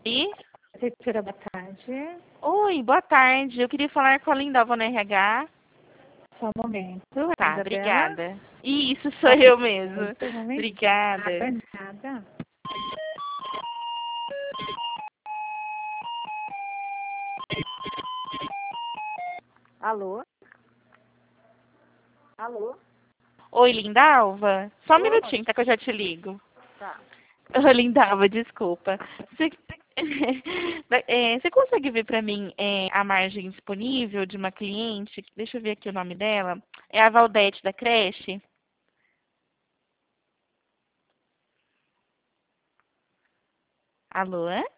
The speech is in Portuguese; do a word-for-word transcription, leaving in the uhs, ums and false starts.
E? Prefeitura, boa tarde. Oi, boa tarde. Eu queria falar com a Lindalva no R H. Só um momento. Tá, Isabela. obrigada. Isso, sou Ah, eu mesmo. um momento. Obrigada. Nada. Alô? Alô? Oi, Lindalva. Só um Oi. minutinho, tá, que eu já te ligo. Tá. Ô, Lindalva, desculpa. Você, é, você consegue ver pra mim é, a margem disponível de uma cliente? Deixa eu ver aqui o nome dela. É a Valdete da creche. Alô?